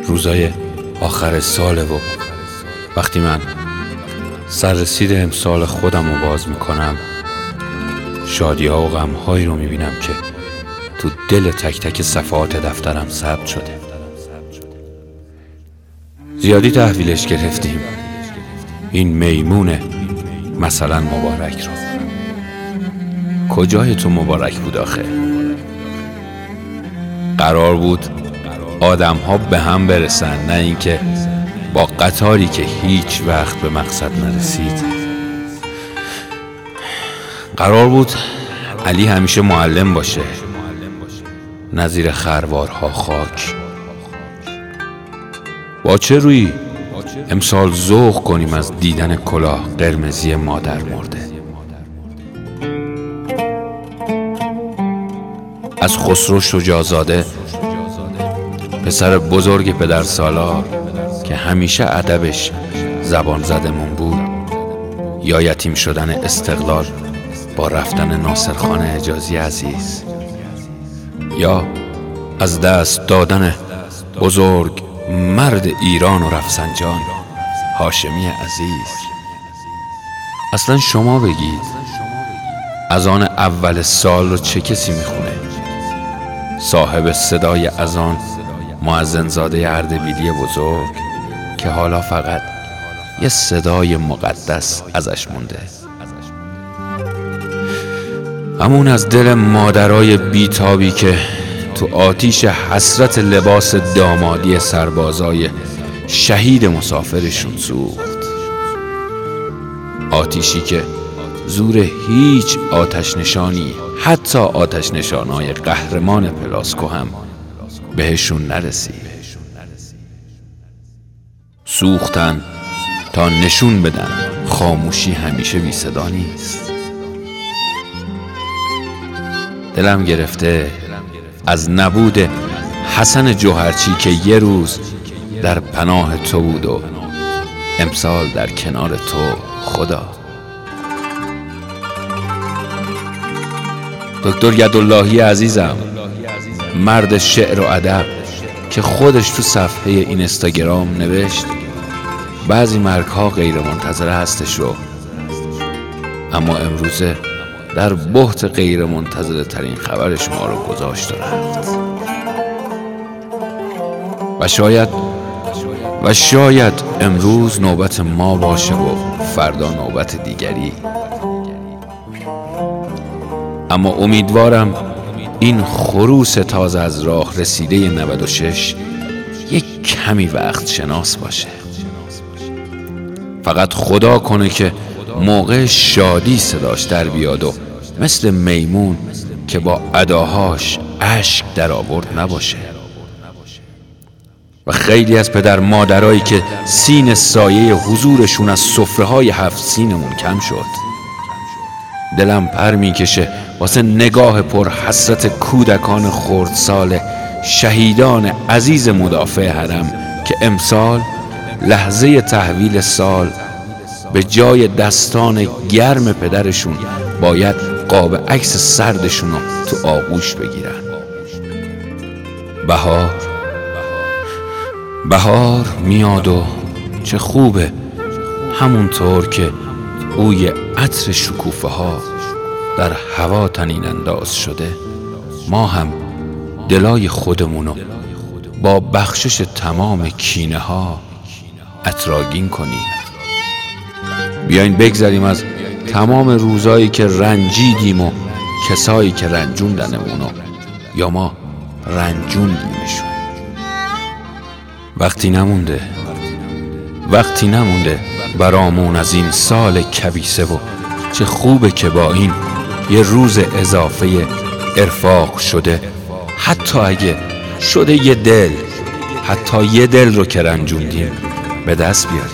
روزای آخر ساله و وقتی من سررسید امسال خودم رو باز میکنم، شادی ها و غم هایی رو میبینم که تو دل تک تک صفحات دفترم ثبت شده. زیادی تحویلش گرفتیم این میمون مثلا مبارک رو. کجای تو مبارک بود آخه؟ قرار بود آدم ها به هم برسن، نه اینکه با قطاری که هیچ وقت به مقصد نرسید. قرار بود علی همیشه معلم باشه، نظیر خروارها خاک. با چه روی امسال ذوق کنیم از دیدن کلاه قرمزی مادر مرده؟ از خسرو شجاع‌زاده، پسر بزرگ پدر سالار که همیشه ادبش زبان زدمون بود، یا یتیم شدن استقلال با رفتن ناصرخان حجازی عزیز، یا از دست دادن بزرگ مرد ایران و رفسنجان هاشمی عزیز. اصلا شما بگید اذان اول سال رو چه کسی میخونه؟ صاحب صدای اذان مؤذنزاده اردبیلی بزرگ که حالا فقط یه صدای مقدس ازش مونده. همون از دل مادرای بیتابی که تو آتیش حسرت لباس دامادی سربازای شهید مسافرشون سوخت. آتیشی که زور هیچ آتش نشانی، حتی آتش نشانای قهرمان پلاسکو هم بهشون نرسید. سوختن تا نشون بدن خاموشی همیشه بی صدا نیست. دلم گرفته از نبود حسن جوهرچی که یه روز در پناه تو بود و امسال در کنار تو. خدا دکتر یداللهی عزیزم، مرد شعر و ادب که خودش تو صفحه اینستاگرام نوشت بعضی مرگ‌ها غیر منتظره هستش رو، اما امروزه در بهت غیر منتظره ترین خبرش ما رو گذاشت و رفت. و شاید امروز نوبت ما باشه و فردا نوبت دیگری. اما امیدوارم این خروس تازه از راه رسیده 96 یک کمی وقت شناس باشه. فقط خدا کنه که موقع شادی صداش در بیاد و مثل میمون که با اداهاش اشک در آورد نباشه. و خیلی از پدر مادرایی که سین سایه حضورشون از سفره‌های 7 سینمون کم شد. دلم پر میکشه واسه نگاه پر حسرت کودکان خردسال شهیدان عزیز مدافع حرم که امسال لحظه تحویل سال به جای دستان گرم پدرشون باید قاب عکس سردشون رو تو آغوش بگیرن. بهار میاد و چه خوبه، همونطور که بوی عطر شکوفه ها در هوا طنین انداز شده، ما هم دلای خودمونو با بخشش تمام کینه ها عطرآگین کنیم. بیاین بگذریم از تمام روزایی که رنجیدیم و کسایی که رنجوندنمونو یا ما رنجوندیمشون. وقتی نمونده برامون از این سال کبیسه و چه خوبه که با این یه روز اضافه ارفاق شده، حتی اگه شده یه دل رو که رنجوندیم به دست بیاریم.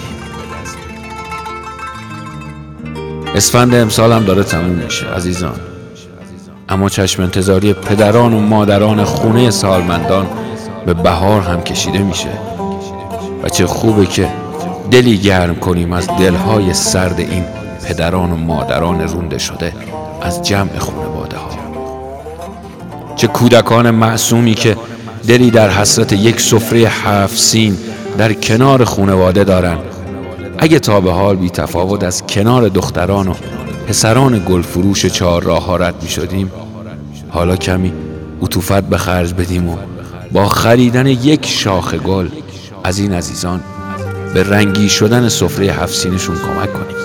اسفند امسال هم داره تموم میشه عزیزان، اما چشم انتظاری پدران و مادران خونه سالمندان به بهار هم کشیده میشه. و چه خوبه که دلی گرم کنیم از دلهای سرد این پدران و مادران رونده شده از جمع خانواده ها. چه کودکان معصومی که دلی در حسرت یک سفره 7 سین در کنار خانواده دارن. اگه تا به حال بی تفاوت از کنار دختران و پسران گلفروش 4 راه ها رد می شدیم، حالا کمی عطوفت به خرج بدیم و با خریدن یک شاخ گل از این عزیزان به رنگی شدن سفره 7 سینشون کمک کنیم.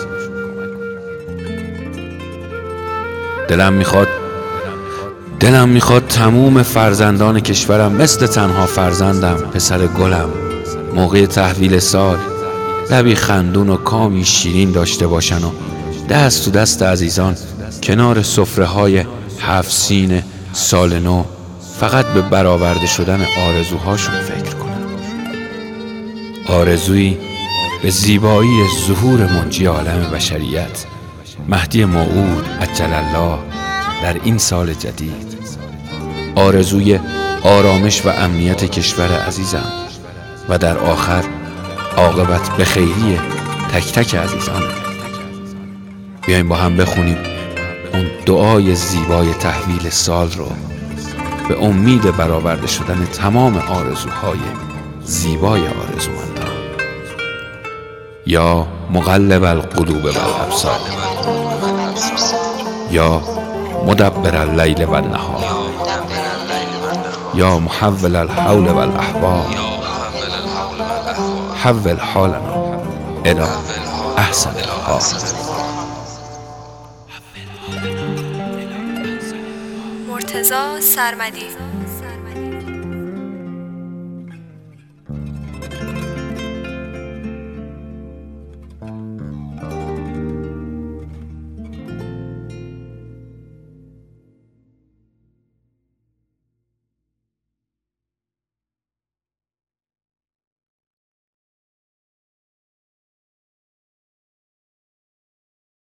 دلم میخواد تموم فرزندان کشورم مثل تنها فرزندم پسر گلم موقع تحویل سال لبی خندون و کامی شیرین داشته باشن و دست تو دست عزیزان کنار سفره های 7 سین سال نو فقط به برآورده شدن آرزوهاشون فکر کنن. آرزویی به زیبایی ظهور منجی عالم بشریت مهدی موعود عجل الله در این سال جدید. آرزوی آرامش و امنیت کشور عزیزم و در آخر عاقبت به خیری تک تک عزیزان. بیایم با هم بخونیم اون دعای زیبای تحویل سال رو به امید برآورده شدن تمام آرزوهای زیبای آرزومندان. یا مقلب القلوب والابصار، یا مدبر اللیل والنهار، یا محول الحول والاحوال، حول حالنا الی احسن الحال. مرتضی سرمدی.